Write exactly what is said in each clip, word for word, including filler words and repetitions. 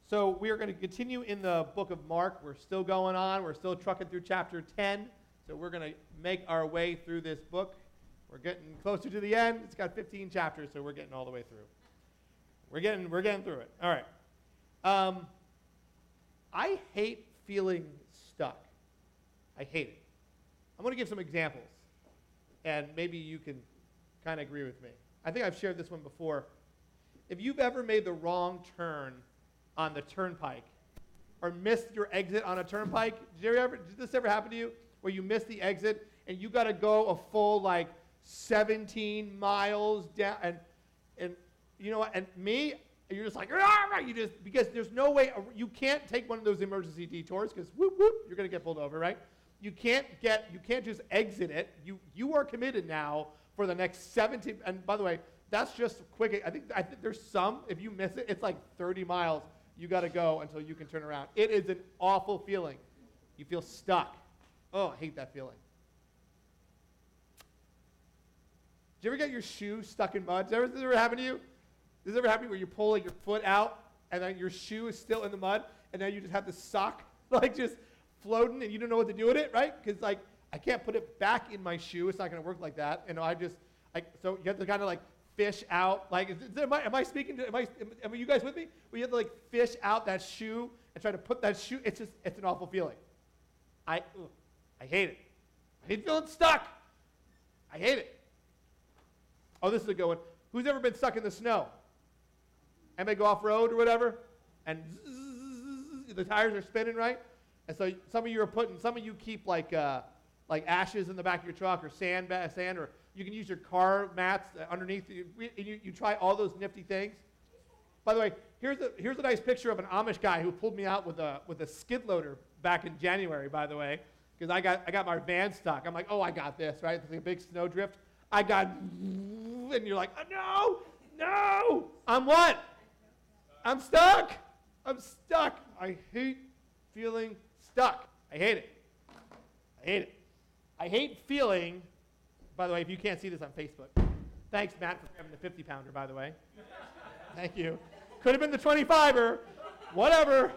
So we are going to continue in the book of Mark. We're still going on. We're still trucking through chapter ten. So we're going to make our way through this book. We're getting closer to the end. It's got fifteen chapters, so we're getting all the way through. We're getting we're getting through it. All right. Um, I hate feeling stuck. I hate it. I'm going to give some examples, and maybe you can kind of agree with me. I think I've shared this one before. If you've ever made the wrong turn on the turnpike or missed your exit on a turnpike, did, you ever, did this ever happen to you where you missed the exit and you got to go a full like seventeen miles down and and you know what, and me, you're just like, ah, you just, because there's no way, you can't take one of those emergency detours because whoop, whoop, you're going to get pulled over, right? You can't get, you can't just exit it. You you are committed now for the next seventeen, and by the way, that's just quick. I think I think there's some, if you miss it, it's like thirty miles you got to go until you can turn around. It is an awful feeling. You feel stuck. Oh, I hate that feeling. Did you ever get your shoe stuck in mud? Does, ever, does this ever happen to you? Does this ever happen where you're pulling your foot out and then your shoe is still in the mud and then you just have the sock like just floating and you don't know what to do with it, right? Because like I can't put it back in my shoe. It's not going to work like that. And I just, I, so you have to kind of like fish out. Like, is, is, am, I, am I speaking to, am I, am, are you guys with me? Where you have to like fish out that shoe and try to put that shoe, it's just, it's an awful feeling. I, ugh, I hate it. I hate feeling stuck. I hate it. Oh, this is a good one. Who's ever been stuck in the snow? Anybody go off-road or whatever? And zzz, the tires are spinning, right? And so some of you are putting, some of you keep like uh, like ashes in the back of your truck or sand, sand, or you can use your car mats underneath. You, you, you try all those nifty things. By the way, here's a, here's a nice picture of an Amish guy who pulled me out with a with a skid loader back in January, by the way, because I got I got my van stuck. I'm like, oh, I got this, right? It's like a big snowdrift. I got, and you're like, oh, no, no. I'm what? I'm stuck. I'm stuck. I hate feeling stuck. I hate it. I hate it. I hate feeling, by the way, if you can't see this on Facebook, thanks, Matt, for grabbing the fifty pounder, by the way. Thank you. Could have been the twenty-fiver, whatever.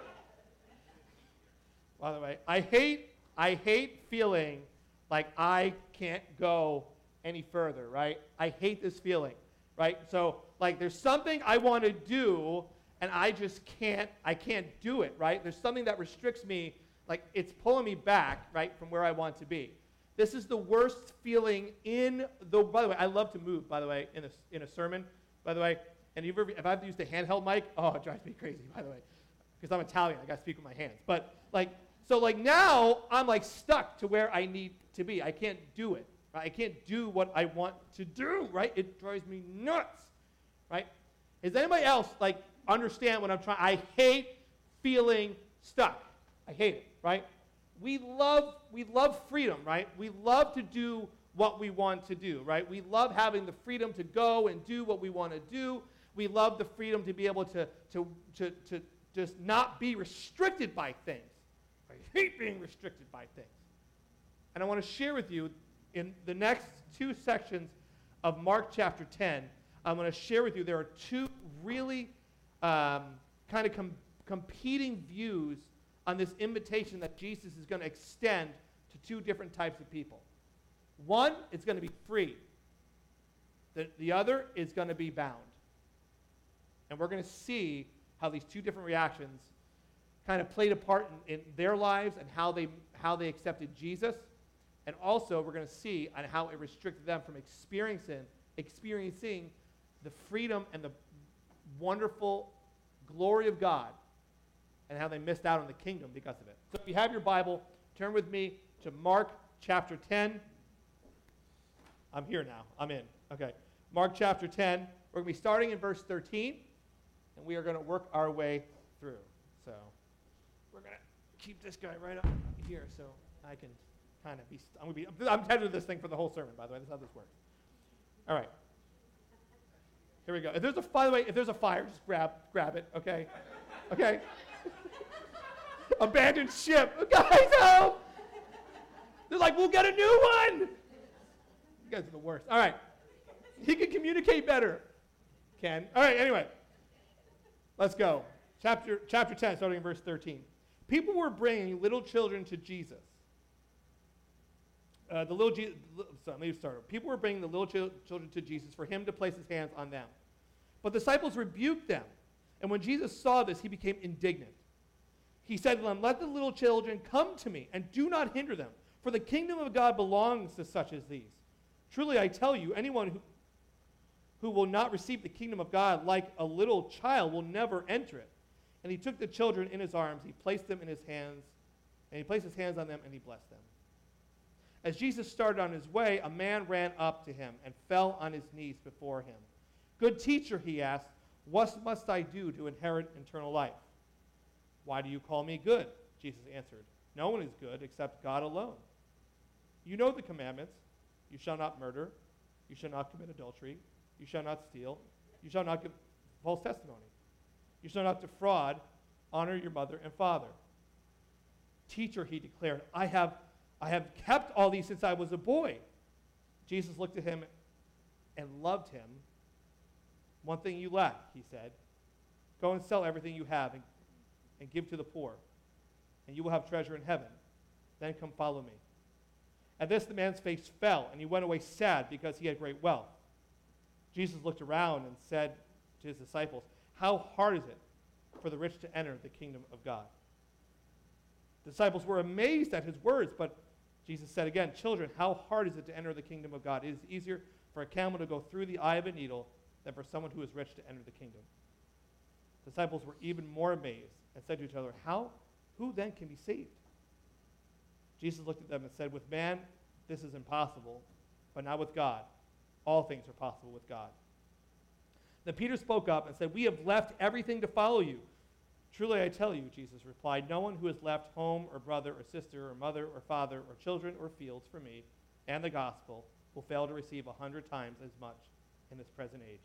By the way, I hate, I hate feeling like I can't go any further, right? I hate this feeling, right? So, like, there's something I want to do, and I just can't, I can't do it, right? There's something that restricts me, like, it's pulling me back, right, from where I want to be. This is the worst feeling in the, by the way, I love to move, by the way, in a, in a sermon, by the way, and if, if I have to use the handheld mic, oh, it drives me crazy, by the way, because I'm Italian, I got to speak with my hands. But, like, so, like, now I'm, like, stuck to where I need to be. I can't do it. Right? I can't do what I want to do, right? It drives me nuts, right? Does anybody else, like, understand what I'm trying? I hate feeling stuck. I hate it, right? We love, we love freedom, right? We love to do what we want to do, right? We love having the freedom to go and do what we want to do. We love the freedom to be able to, to, to, to just not be restricted by things. I hate being restricted by things. And I want to share with you in the next two sections of Mark chapter ten, I'm going to share with you there are two really um, kind of com- competing views on this invitation that Jesus is going to extend to two different types of people. One is going to be free. The, the other is going to be bound. And we're going to see how these two different reactions kind of played a part in, in their lives and how they how they accepted Jesus. And also, we're going to see on how it restricted them from experiencing, experiencing the freedom and the wonderful glory of God and how they missed out on the kingdom because of it. So if you have your Bible, turn with me to Mark chapter ten. I'm here now. I'm in. Okay. Mark chapter ten. We're going to be starting in verse thirteen, and we are going to work our way through. So we're going to keep this guy right up here so I can kind of be, I'm going to be, I'm headed to this thing for the whole sermon, by the way. That's how this works. All right. Here we go. If there's a, by the way, if there's a fire, just grab, grab it, okay? Okay? Abandoned ship. Guys, help! They're like, we'll get a new one! You guys are the worst. All right. He can communicate better. Ken. All right, anyway. Let's go. chapter, chapter ten, starting in verse thirteen. People were bringing little children to Jesus. Uh, the little Je- sorry, let me start. People were bringing the little ch- children to Jesus for him to place his hands on them. But the disciples rebuked them. And when Jesus saw this, he became indignant. He said to them, "Let the little children come to me, and do not hinder them, for the kingdom of God belongs to such as these. Truly I tell you, anyone who, who will not receive the kingdom of God like a little child will never enter it." And he took the children in his arms, he placed them in his hands, and he placed his hands on them, and he blessed them. As Jesus started on his way, a man ran up to him and fell on his knees before him. "Good teacher," he asked, "what must I do to inherit eternal life?" "Why do you call me good?" Jesus answered. "No one is good except God alone. You know the commandments. You shall not murder. You shall not commit adultery. You shall not steal. You shall not give false testimony. You shall not defraud. Honor your mother and father." "Teacher," he declared, I have, I have kept all these since I was a boy." Jesus looked at him and loved him. "One thing you lack," he said. "Go and sell everything you have and, and give to the poor, and you will have treasure in heaven. Then come follow me." At this, the man's face fell, and he went away sad because he had great wealth. Jesus looked around and said to his disciples, "How hard is it for the rich to enter the kingdom of God?" The disciples were amazed at his words, but Jesus said again, "Children, how hard is it to enter the kingdom of God? It is easier for a camel to go through the eye of a needle than for someone who is rich to enter the kingdom." The disciples were even more amazed and said to each other, "How? Who then can be saved?" Jesus looked at them and said, "With man, this is impossible, but not with God. All things are possible with God." Then Peter spoke up and said, "We have left everything to follow you." "Truly I tell you," Jesus replied, "no one who has left home or brother or sister or mother or father or children or fields for me and the gospel will fail to receive a hundred times as much in this present age.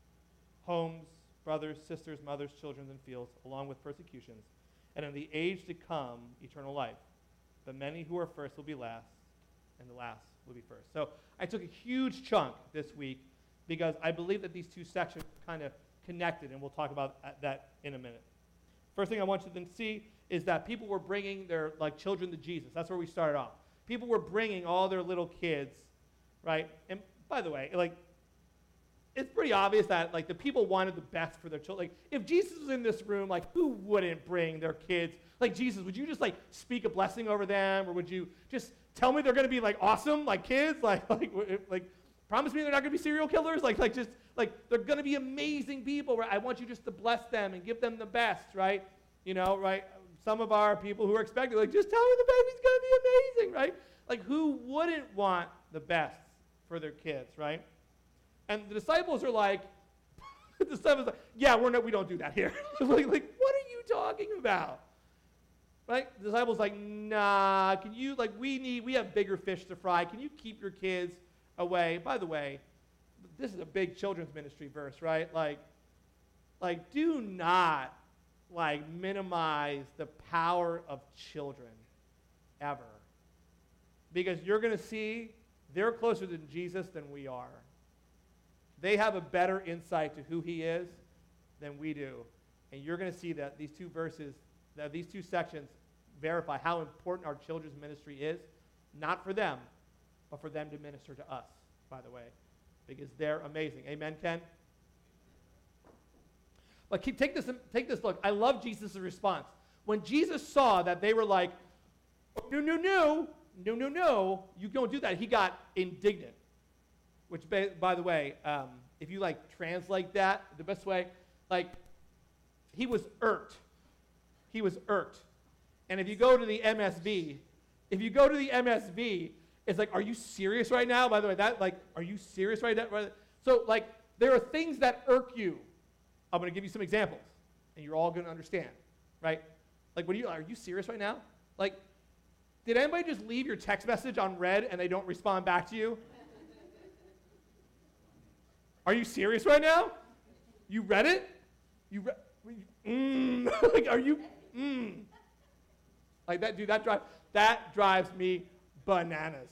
Homes, brothers, sisters, mothers, children, and fields, along with persecutions, and in the age to come, eternal life. But many who are first will be last, and the last will be first." So I took a huge chunk this week because I believe that these two sections are kind of connected, and we'll talk about that in a minute. First thing I want you to see is that people were bringing their like children to Jesus. That's where we started off. People were bringing all their little kids, right? And by the way, like, it's pretty obvious that like the people wanted the best for their children. Like, if Jesus was in this room, like, who wouldn't bring their kids? Like, Jesus, would you just like speak a blessing over them, or would you just tell me they're going to be like awesome, like kids, like like like promise me they're not going to be serial killers, like like just like they're going to be amazing people, right? I want you just to bless them and give them the best, right? You know, right? Some of our people who are expecting, like, just tell me the baby's going to be amazing, right? Like, who wouldn't want the best for their kids, right? And the disciples are like, the disciples are like, yeah, we're not, we don't do that here. like, like, what are you talking about? Right? The disciples like, nah, can you, like, we need, we have bigger fish to fry. Can you keep your kids away? By the way, this is a big children's ministry verse, right? Like, like, do not, like, minimize the power of children ever. Because you're going to see they're closer to Jesus than we are. They have a better insight to who he is than we do. And you're going to see that these two verses, that these two sections verify how important our children's ministry is, not for them, but for them to minister to us, by the way, because they're amazing. Amen, Ken? But keep, take this take this look. I love Jesus' response. When Jesus saw that they were like, no, no, no, no, no, no, you don't do that, he got indignant. Which, by, by the way, um, if you like translate that, the best way, like, he was irked. He was irked. And if you go to the M S V, if you go to the M S V, it's like, are you serious right now? By the way, that, like, are you serious right now? So, like, there are things that irk you. I'm going to give you some examples, and you're all going to understand, right? Like, what are you, are you serious right now? Like, did anybody just leave your text message on read and they don't respond back to you? Are you serious right now? You read it? You read, mm, like, are you, mm. Like that, dude, that, drive, that drives me bananas.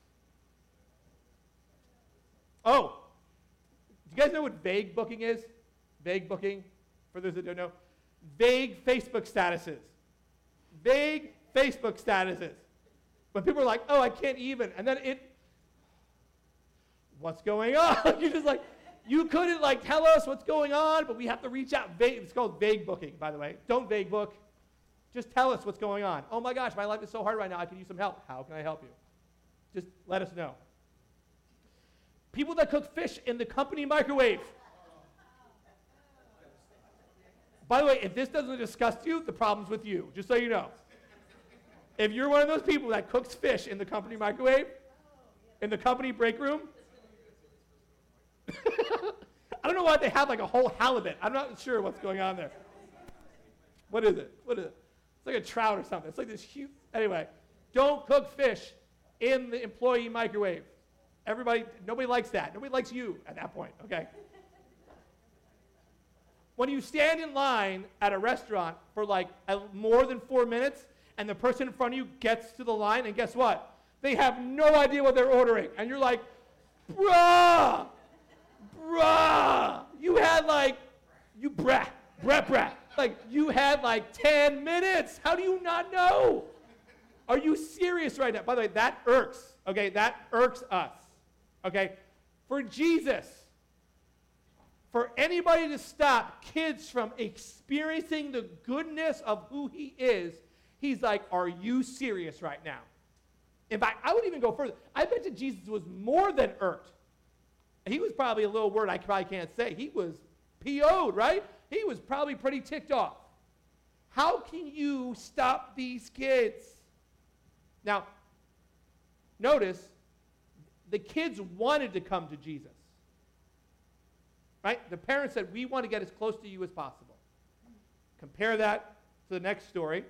Oh, do you guys know what vague booking is? Vague booking, for those that don't know. vague Facebook statuses. Vague Facebook statuses. When people are like, oh, I can't even. And then it, what's going on? You're just like, you couldn't like tell us what's going on, but we have to reach out. Vague, it's called vague booking, by the way. Don't vague book. Just tell us what's going on. Oh my gosh, my life is so hard right now. I could use some help. How can I help you? Just let us know. People that cook fish in the company microwave. By the way, if this doesn't disgust you, the problem's with you, just so you know. If you're one of those people that cooks fish in the company microwave, in the company break room, I don't know why they have like a whole halibut. I'm not sure what's going on there. What is it? What is it? It's like a trout or something. It's like this huge, anyway. Don't cook fish in the employee microwave. Everybody, nobody likes that. Nobody likes you at that point, okay? When you stand in line at a restaurant for like more than four minutes and the person in front of you gets to the line, and guess what? They have no idea what they're ordering. And you're like, bruh, bruh, you had like, you brah, brah, brah. Like, you had like ten minutes. How do you not know? Are you serious right now? By the way, that irks, okay? That irks us, okay? For Jesus, for anybody to stop kids from experiencing the goodness of who he is, he's like, are you serious right now? In fact, I would even go further. I bet you Jesus was more than irked. He was probably a little word I probably can't say. He was P O'd, right? He was probably pretty ticked off. How can you stop these kids? Now, notice, the kids wanted to come to Jesus. Right? The parents said, we want to get as close to you as possible. Compare that to the next story.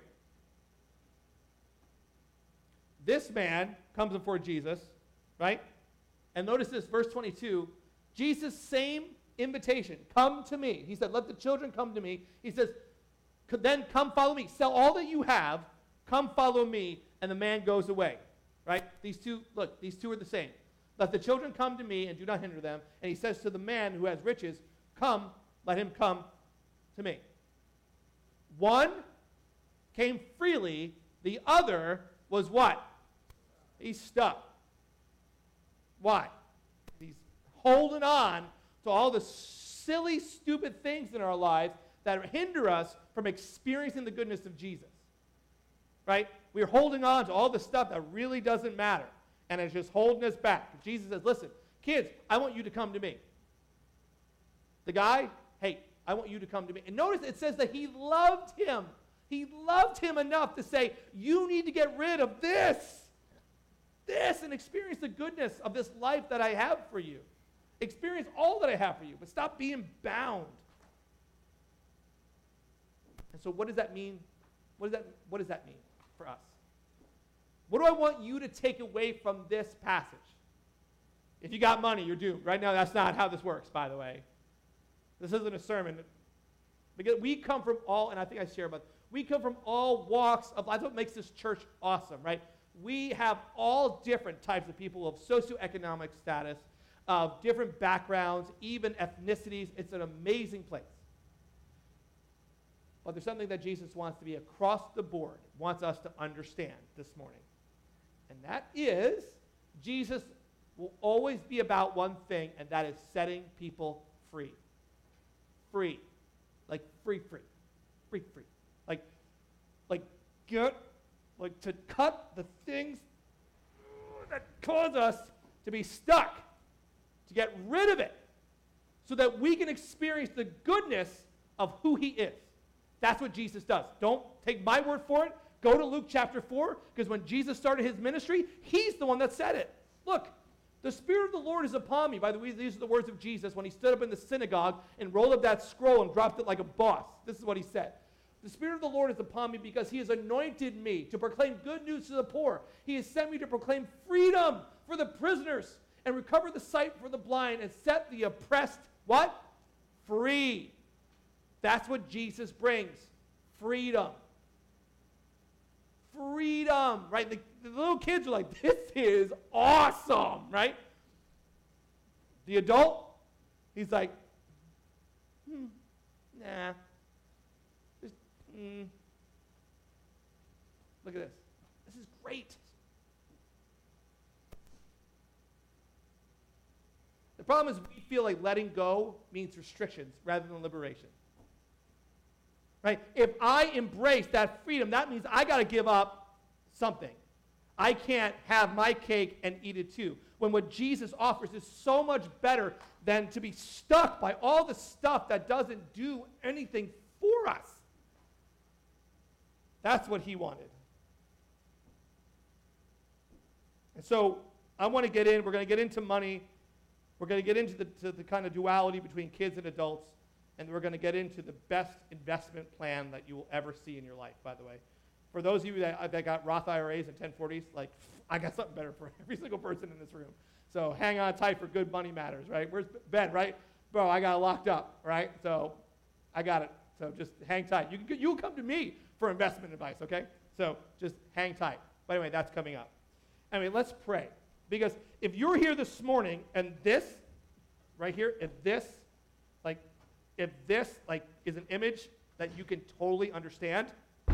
This man comes before Jesus, right? And notice this, verse twenty-two. Jesus' same invitation, come to me. He said, let the children come to me. He says, then come follow me. Sell all that you have, come follow me. And the man goes away, right? These two, look, these two are the same. Let the children come to me and do not hinder them. And he says to the man who has riches, come, let him come to me. One came freely. The other was what? He's stuck. Why? He's holding on to all the silly, stupid things in our lives that hinder us from experiencing the goodness of Jesus. Right? We're holding on to all the stuff that really doesn't matter. And it's just holding us back. Jesus says, listen, kids, I want you to come to me. The guy, hey, I want you to come to me. And notice it says that he loved him. He loved him enough to say, you need to get rid of this, this, and experience the goodness of this life that I have for you. Experience all that I have for you, but stop being bound. And so what does that mean? What does that, what does that mean for us? What do I want you to take away from this passage? If you got money, you're doomed. Right now, that's not how this works, by the way. This isn't a sermon. Because we come from all, and I think I share about, we come from all walks of life. That's what makes this church awesome, right? We have all different types of people of socioeconomic status, of different backgrounds, even ethnicities. It's an amazing place. But there's something that Jesus wants to be across the board, wants us to understand this morning. And that is, Jesus will always be about one thing, and that is setting people free. Free. Like free, free. Free, free. Like, like get, like to cut the things that cause us to be stuck, to get rid of it, so that we can experience the goodness of who he is. That's what Jesus does. Don't take my word for it. Go to Luke chapter four, because when Jesus started his ministry, he's the one that said it. Look, the Spirit of the Lord is upon me. By the way, these are the words of Jesus when he stood up in the synagogue and rolled up that scroll and dropped it like a boss. This is what he said. The Spirit of the Lord is upon me because he has anointed me to proclaim good news to the poor. He has sent me to proclaim freedom for the prisoners and recover the sight for the blind and set the oppressed, what? Free. That's what Jesus brings. Freedom. Freedom, right? The, the little kids are like, this is awesome, right? The adult, he's like, hmm, nah. There's, mm, look at this. This is great. The problem is we feel like letting go means restrictions rather than liberation. Right? If I embrace that freedom, that means I got to give up something. I can't have my cake and eat it too. When what Jesus offers is so much better than to be stuck by all the stuff that doesn't do anything for us. That's what he wanted. And so I want to get in. We're going to get into money. We're going to get into the, to the kind of duality between kids and adults. And we're going to get into the best investment plan that you will ever see in your life, by the way. For those of you that, that got Roth I R As and ten forties, like, I got something better for every single person in this room. So hang on tight for good money matters, right? Where's Ben, right? Bro, I got it locked up, right? So I got it. So just hang tight. You can, you can come to me for investment advice, okay? So just hang tight. But anyway, that's coming up. Anyway, let's pray. Because if you're here this morning and this, right here, if this, like, if this, like, is an image that you can totally understand,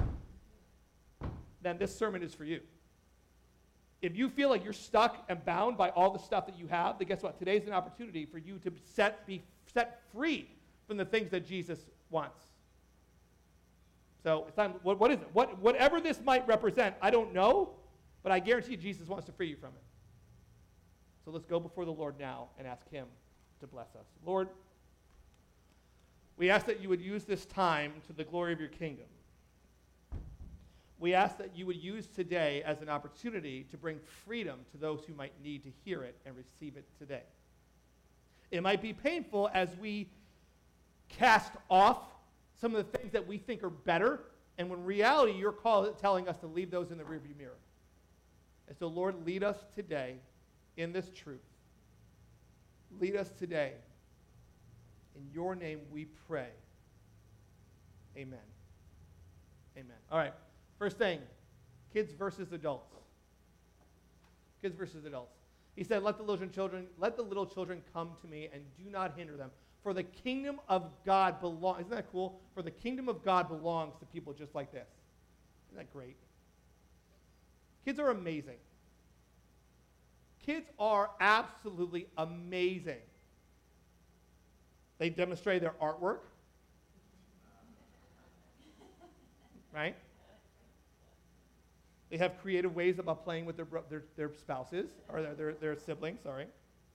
then this sermon is for you. If you feel like you're stuck and bound by all the stuff that you have, then guess what? Today's an opportunity for you to set, be set free from the things that Jesus wants. So it's time, what, what is it? What, whatever this might represent, I don't know, but I guarantee Jesus wants to free you from it. So let's go before the Lord now and ask him to bless us. Lord, we ask that you would use this time to the glory of your kingdom. We ask that you would use today as an opportunity to bring freedom to those who might need to hear it and receive it today. It might be painful as we cast off some of the things that we think are better, and when in reality, you're call, telling us to leave those in the rearview mirror. And so, Lord, lead us today in this truth. Lead us today. In your name we pray. Amen. Amen. All right. First thing, kids versus adults. Kids versus adults. He said, let the little children, let the little children come to me and do not hinder them. For the kingdom of God belongs, isn't that cool? For the kingdom of God belongs to people just like this. Isn't that great? Kids are amazing. Kids are absolutely amazing. They demonstrate their artwork. Right? They have creative ways about playing with their their, their spouses, or their, their, their siblings, sorry.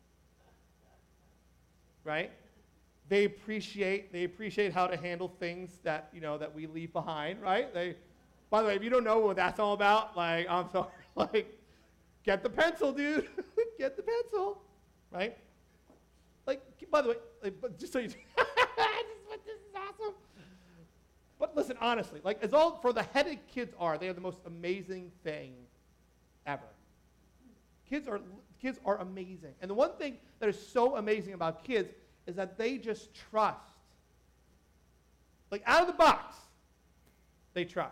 Right? They appreciate they appreciate how to handle things that, you know, that we leave behind, right? They, by the way, if you don't know what that's all about, like, I'm sorry, like, get the pencil, dude. Get the pencil, right? Like, by the way, like, just so you, this is awesome. But listen, honestly, like, as all for the headed kids are, they are the most amazing thing ever. Kids are kids are amazing, and the one thing that is so amazing about kids is that they just trust. Like, out of the box, they trust.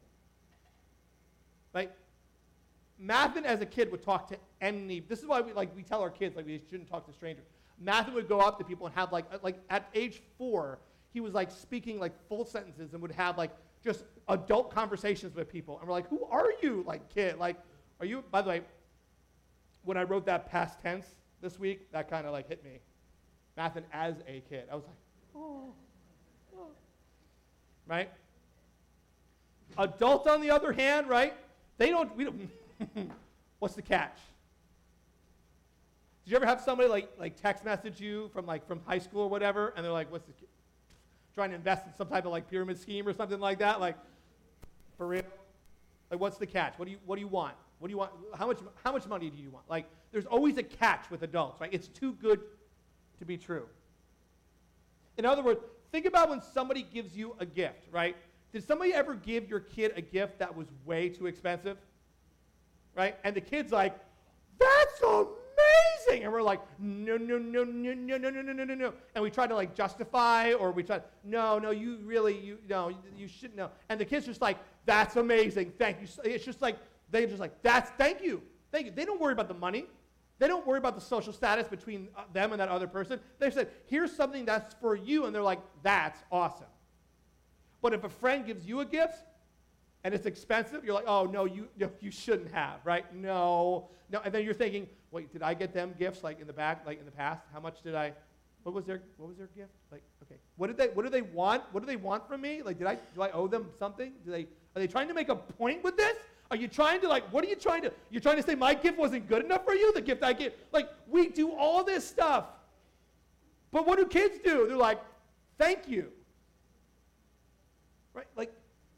Like, Mathen as a kid would talk to any. This is why we like we tell our kids like we shouldn't talk to strangers. Mathen would go up to people and have like like at age four, he was like speaking like full sentences and would have like just adult conversations with people. And we're like, who are you, like kid? Like, are you? By the way, when I wrote that past tense this week, that kind of like hit me. Mathen as a kid, I was like, oh, oh. Right? Adults, on the other hand, right? They don't. We don't. What's the catch? Did you ever have somebody like like text message you from like from high school or whatever, and they're like, "What's the?" Trying to invest in some type of like pyramid scheme or something like that, like for real? Like, what's the catch? What do you what do you want? What do you want? How much how much money do you want? Like, there's always a catch with adults, right? It's too good to be true. In other words, think about when somebody gives you a gift, right? Did somebody ever give your kid a gift that was way too expensive? Right? And the kid's like, that's amazing. And we're like, no, no, no, no, no, no, no, no, no, no, no. And we try to like justify, or we try, no, no, you really, you, no, you shouldn't know. And the kid's just like, that's amazing. Thank you. It's just like, they're just like, that's, thank you. Thank you. They don't worry about the money. They don't worry about the social status between them and that other person. They said, here's something that's for you. And they're like, that's awesome. But if a friend gives you a gift and it's expensive, you're like, oh, no, you no, you shouldn't have, right? No, no. And then you're thinking, wait, did I get them gifts like in the back, like in the past? How much did I, what was their, what was their gift? Like, okay, what did they, what do they want? What do they want from me? Like, did I, do I owe them something? Do they, are they trying to make a point with this? Are you trying to, like, what are you trying to, you're trying to say my gift wasn't good enough for you? The gift I gave, like, we do all this stuff. But what do kids do? They're like, thank you. Right? Like,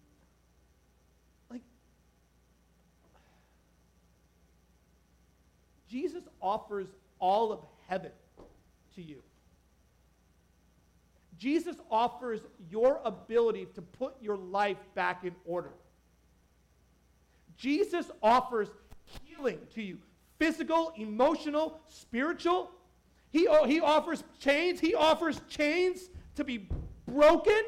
like, Jesus offers all of heaven to you. Jesus offers your ability to put your life back in order. Jesus offers healing to you, physical, emotional, spiritual. He, he offers chains. He offers chains to be broken.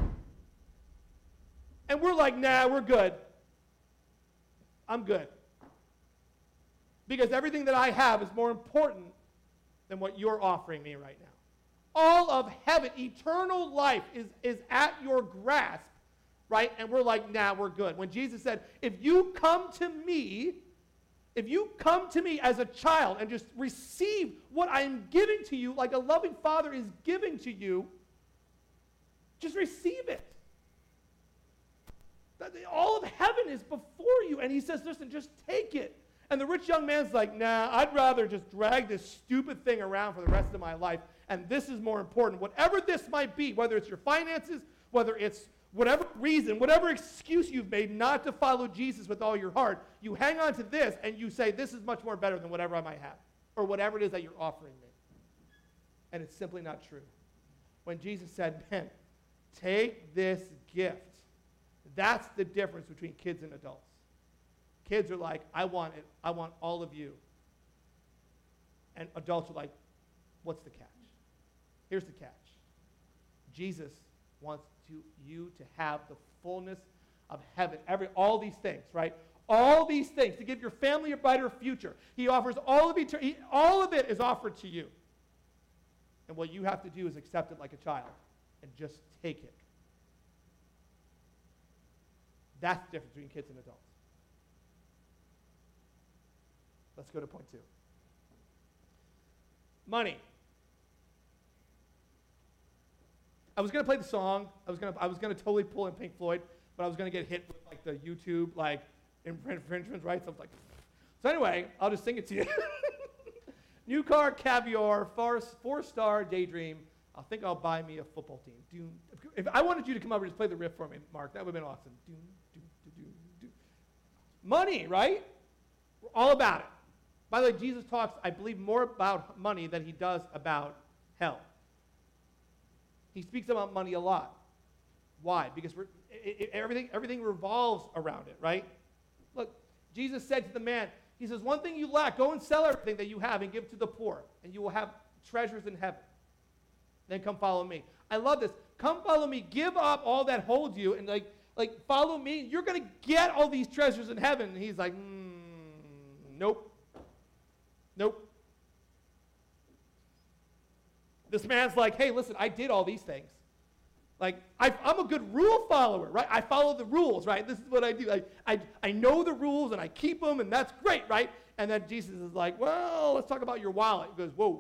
And we're like, nah, we're good. I'm good. Because everything that I have is more important than what you're offering me right now. All of heaven, eternal life is, is at your grasp. Right? And we're like, nah, we're good. When Jesus said, if you come to me, if you come to me as a child and just receive what I'm giving to you, like a loving father is giving to you, just receive it. All of heaven is before you. And he says, listen, just take it. And the rich young man's like, nah, I'd rather just drag this stupid thing around for the rest of my life. And this is more important. Whatever this might be, whether it's your finances, whether it's whatever reason, whatever excuse you've made not to follow Jesus with all your heart, you hang on to this and you say, this is much more better than whatever I might have, or whatever it is that you're offering me. And it's simply not true. When Jesus said, man, take this gift, that's the difference between kids and adults. Kids are like, I want it. I want all of you. And adults are like, what's the catch? Here's the catch. Jesus wants to you to have the fullness of heaven. Every all these things, right? All these things to give your family a brighter future. He offers all of eternity. All of it is offered to you. And what you have to do is accept it like a child and just take it. That's the difference between kids and adults. Let's go to point two. Money. I was gonna play the song. I was gonna I was gonna totally pull in Pink Floyd, but I was gonna get hit with like the YouTube like infringement rights. I was like, so anyway, I'll just sing it to you. New car, caviar, four, four-star daydream. I think I'll buy me a football team. Doom. If I wanted you to come over and just play the riff for me, Mark, that would have been awesome. Doom, doom, doom, doom, doom. Money, right? We're all about it. By the way, Jesus talks, I believe, more about money than he does about hell. He speaks about money a lot. Why? Because we're, it, it, everything, everything revolves around it, right? Look, Jesus said to the man, he says, one thing you lack, go and sell everything that you have and give to the poor, and you will have treasures in heaven. Then come follow me. I love this. Come follow me. Give up all that holds you, and like, like follow me. You're going to get all these treasures in heaven. And he's like, mm, nope. Nope. This man's like, hey, listen, I did all these things. Like, I, I'm a good rule follower, right? I follow the rules, right? This is what I do. I, I, I know the rules, and I keep them, and that's great, right? And then Jesus is like, well, let's talk about your wallet. He goes, whoa.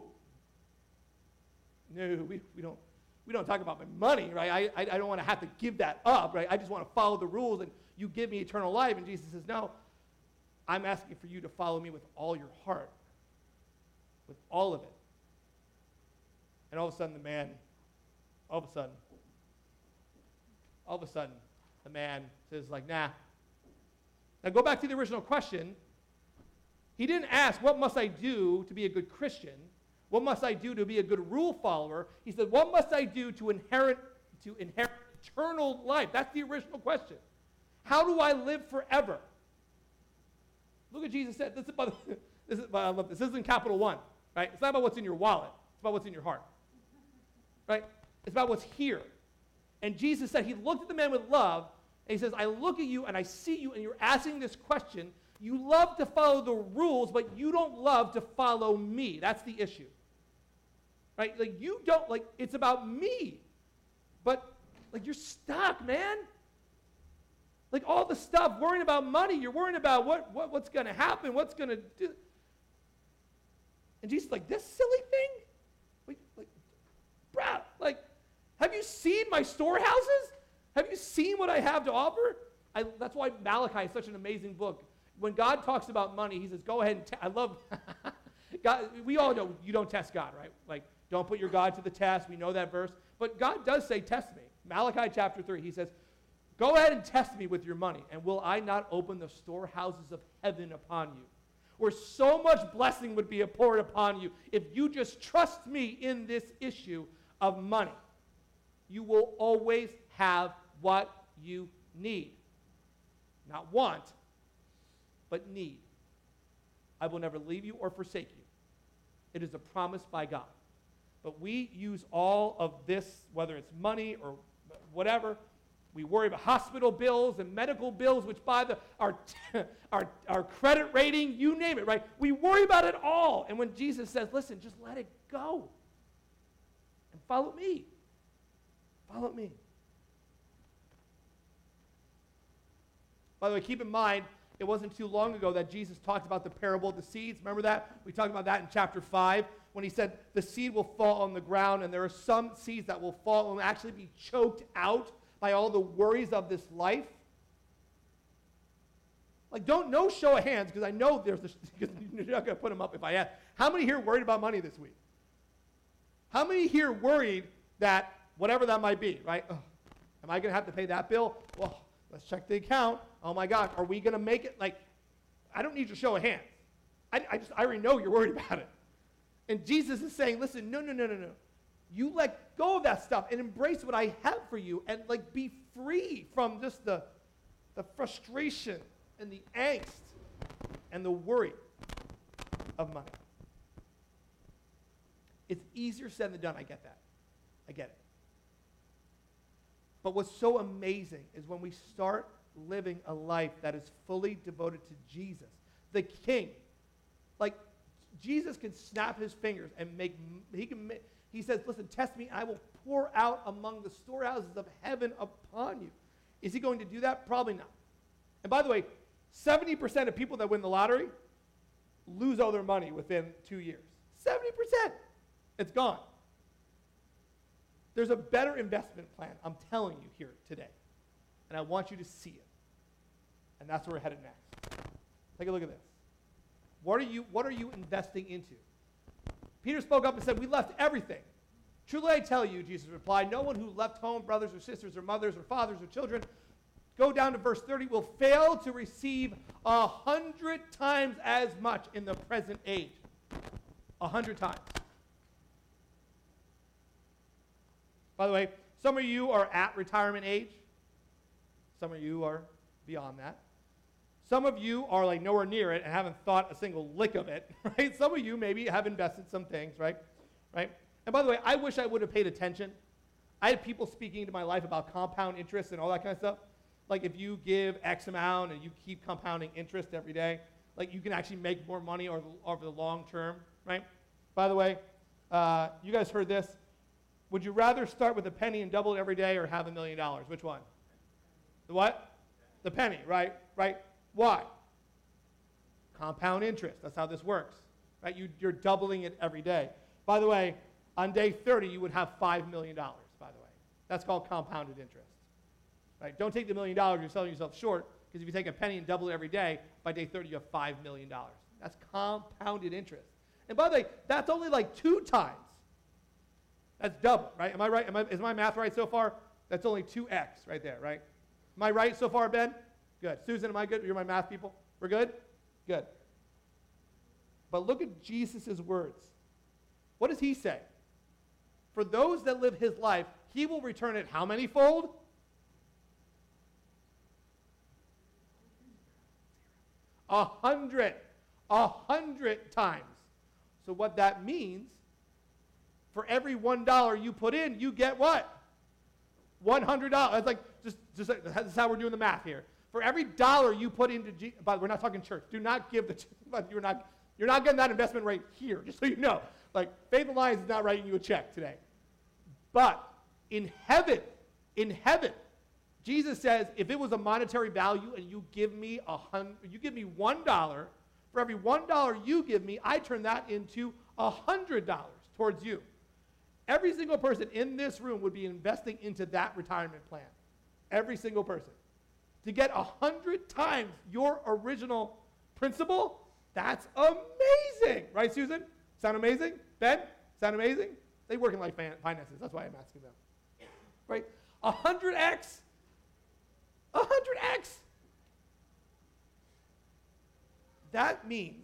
No, we, we don't we don't talk about my money, right? I, I, I don't want to have to give that up, right? I just want to follow the rules, and you give me eternal life. And Jesus says, no, I'm asking for you to follow me with all your heart, with all of it. And all of a sudden, the man, all of a sudden, all of a sudden, the man says, like, nah. Now go back to the original question. He didn't ask, what must I do to be a good Christian? What must I do to be a good rule follower? He said, what must I do to inherit, to inherit eternal life? That's the original question. How do I live forever? Look what Jesus said. This is about, this is, I love this. This is in capital one, right? It's not about what's in your wallet. It's about what's in your heart, right? It's about what's here. And Jesus said, he looked at the man with love, and he says, I look at you, and I see you, and you're asking this question. You love to follow the rules, but you don't love to follow me. That's the issue, right? Like, you don't, like, it's about me. But like you're stuck, man. Like all the stuff, worrying about money, you're worrying about what, what what's going to happen, what's going to do. And Jesus is like, this silly thing? Like, like, bruh, like, have you seen my storehouses? Have you seen what I have to offer? I, that's why Malachi is such an amazing book. When God talks about money, he says, go ahead and, te- I love, God, we all know you don't test God, right? Like, don't put your God to the test. We know that verse. But God does say, test me. Malachi chapter three, he says, go ahead and test me with your money, and will I not open the storehouses of heaven upon you? Where so much blessing would be poured upon you if you just trust me in this issue of money. You will always have what you need. Not want, but need. I will never leave you or forsake you. It is a promise by God. But we use all of this, whether it's money or whatever. We worry about hospital bills and medical bills, which by the our, our, our credit rating, you name it, right? We worry about it all. And when Jesus says, listen, just let it go and follow me. Follow me. By the way, keep in mind, it wasn't too long ago that Jesus talked about the parable of the seeds. Remember that? We talked about that in chapter five when he said the seed will fall on the ground, and there are some seeds that will fall and actually be choked out by all the worries of this life. Like, don't, no show of hands, because I know there's this, because you're not going to put them up if I ask. How many here worried about money this week? How many here worried that whatever that might be, right? Ugh, am I going to have to pay that bill? Well, let's check the account. Oh my God, are we going to make it? Like, I don't need your show of hands. I, I just, I already know you're worried about it. And Jesus is saying, listen, no, no, no, no, no. You let go of that stuff and embrace what I have for you and like be free from just the, the frustration and the angst and the worry of money. It's easier said than done. I get that. I get it. But what's so amazing is when we start living a life that is fully devoted to Jesus, the King. Like, Jesus can snap his fingers and make, he can make, he says, listen, test me, and I will pour out among the storehouses of heaven upon you. Is he going to do that? Probably not. And by the way, seventy percent of people that win the lottery lose all their money within two years. seventy percent. It's gone. There's a better investment plan, I'm telling you here today. And I want you to see it. And that's where we're headed next. Take a look at this. What are you, what are you investing into? Peter spoke up and said, we left everything. Truly I tell you, Jesus replied, no one who left home, brothers or sisters or mothers or fathers or children, go down to verse thirty, will fail to receive a hundred times as much in the present age. A hundred times. By the way, some of you are at retirement age. Some of you are beyond that. Some of you are like nowhere near it and haven't thought a single lick of it, right? Some of you maybe have invested some things, right? Right? And by the way, I wish I would have paid attention. I had people speaking into my life about compound interest and all that kind of stuff. Like if you give X amount and you keep compounding interest every day, like you can actually make more money over the, over the long term, right? By the way, uh, you guys heard this. Would you rather start with a penny and double it every day or have a million dollars? Which one? The what? The penny, right? Right? Why? Compound interest. That's how this works, right? You, you're doubling it every day. By the way, on day thirty, you would have five million dollars, by the way. That's called compounded interest, right? Don't take the million dollars, you're selling yourself short, because if you take a penny and double it every day, by day thirty, you have five million dollars. That's compounded interest. And by the way, that's only like two times. That's double, right? Am I right? Am I, is my math right so far? That's only two x right there, right? Am I right so far, Ben? Good. Susan, am I good? You're my math people. We're good? Good. But look at Jesus' words. What does he say? For those that live his life, he will return it how many fold? A hundred. A hundred times. So what that means, for every one dollar you put in, you get what? one hundred dollars. It's like, just, just like, this is how we're doing the math here. For every dollar you put into, G- but we're not talking church. Do not give the, but you're not, you're not getting that investment rate here, just so you know. Like, Faith Alliance is not writing you a check today. But in heaven, In heaven, Jesus says, if it was a monetary value and you give me a hundred, you give me one dollar, for every one dollar you give me, I turn that into a hundred dollars towards you. Every single person in this room would be investing into that retirement plan. Every single person. To get a hundred times your original principal, that's amazing. Right, Susan? Sound amazing? Ben? Sound amazing? They work in like finances. That's why I'm asking them. Right? A hundred X. A hundred X. That means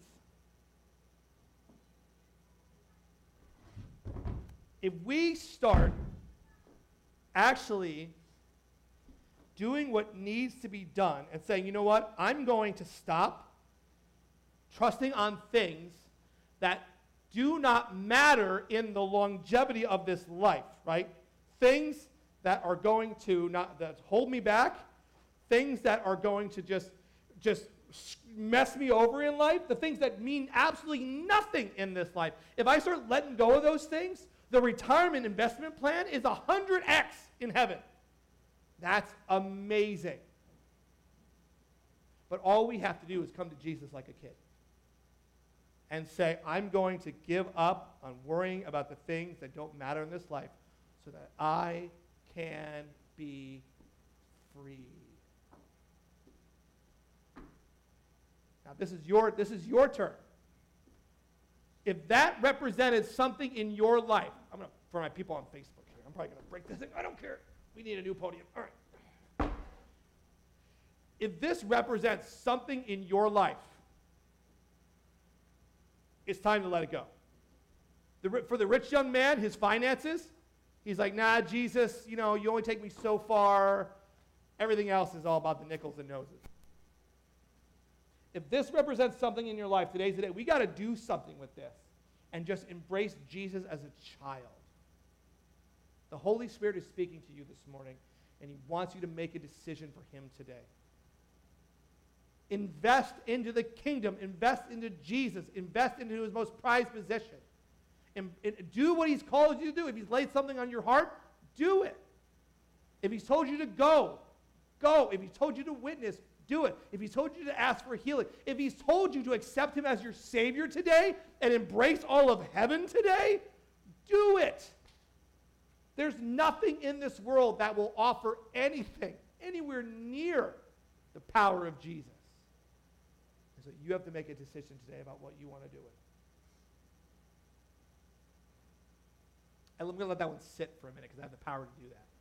if we start actually doing what needs to be done and saying, you know what, I'm going to stop trusting on things that do not matter in the longevity of this life, right? Things that are going to not that hold me back, things that are going to just just mess me over in life, the things that mean absolutely nothing in this life. If I start letting go of those things, the retirement investment plan is one hundred X in heaven. That's amazing. But all we have to do is come to Jesus like a kid and say, I'm going to give up on worrying about the things that don't matter in this life so that I can be free. Now, this is your, this is your turn. If that represented something in your life, I'm going to, for my people on Facebook here, I'm probably going to break this thing. I don't care. We need a new podium. All right. If this represents something in your life, it's time to let it go. The, for the rich young man, his finances, he's like, nah, Jesus, you know, you only take me so far. Everything else is all about the nickels and noses. If this represents something in your life, today's the day. We got to do something with this and just embrace Jesus as a child. The Holy Spirit is speaking to you this morning, and he wants you to make a decision for him today. Invest into the kingdom. Invest into Jesus. Invest into his most prized possession. And, and do what he's called you to do. If he's laid something on your heart, do it. If he's told you to go, go. If he's told you to witness, do it. If he's told you to ask for healing, if he's told you to accept him as your Savior today and embrace all of heaven today, do it. There's nothing in this world that will offer anything anywhere near the power of Jesus. And so you have to make a decision today about what you want to do with it. And I'm going to let that one sit for a minute because I have the power to do that.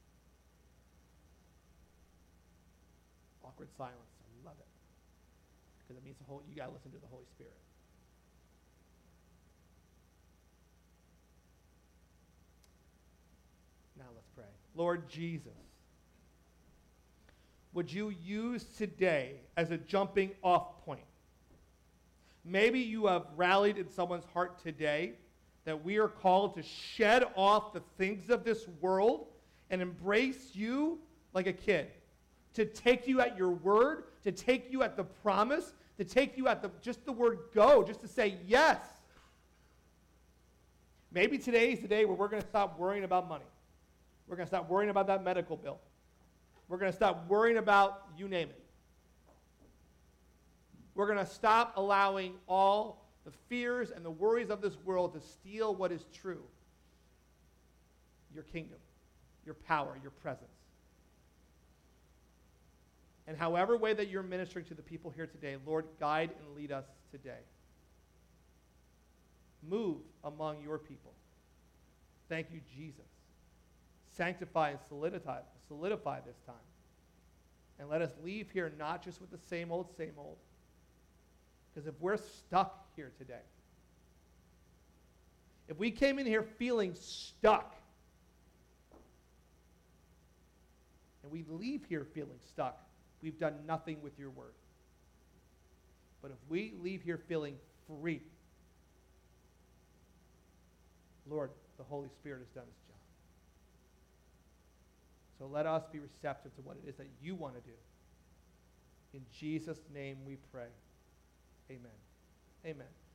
Awkward silence. I love it. Because it means the whole, you got to listen to the Holy Spirit. Now let's pray. Lord Jesus, would you use today as a jumping off point? Maybe you have rallied in someone's heart today that we are called to shed off the things of this world and embrace you like a kid. To take you at your word, to take you at the promise, to take you at the just the word go, just to say yes. Maybe today is the day where we're going to stop worrying about money. We're going to stop worrying about that medical bill. We're going to stop worrying about you name it. We're going to stop allowing all the fears and the worries of this world to steal what is true. Your kingdom, your power, your presence. And however way that you're ministering to the people here today, Lord, guide and lead us today. Move among your people. Thank you, Jesus. Sanctify and solidify, solidify this time. And let us leave here not just with the same old, same old. Because if we're stuck here today, if we came in here feeling stuck, and we leave here feeling stuck, we've done nothing with your word. But if we leave here feeling free, Lord, the Holy Spirit has done its job. So let us be receptive to what it is that you want to do. In Jesus' name we pray. Amen. Amen.